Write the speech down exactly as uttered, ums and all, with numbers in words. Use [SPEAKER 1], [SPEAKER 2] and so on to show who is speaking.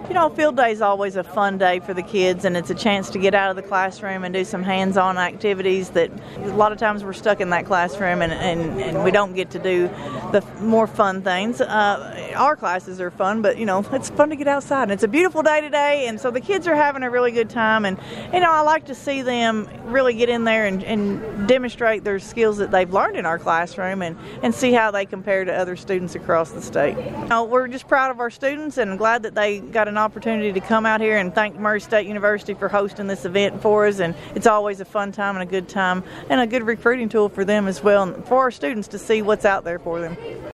[SPEAKER 1] You know, field day is always a fun day for the kids, and it's a chance to get out of the classroom and do some hands-on activities that a lot of times we're stuck in that classroom and, and, and we don't get to do the more fun things. Uh, our classes are fun, but, you know, it's fun to get outside. And it's a beautiful day today, and so the kids are having a really good time. And, you know, I like to see them really get in there and, and demonstrate their skills that they've learned in our classroom and, and see how they compare to other students across the state. You know, we're just proud of our students and glad that they got an opportunity to come out here, and thank Murray State University for hosting this event for us. And it's always a fun time and a good time and a good recruiting tool for them as well, and for our students to see what's out there for them.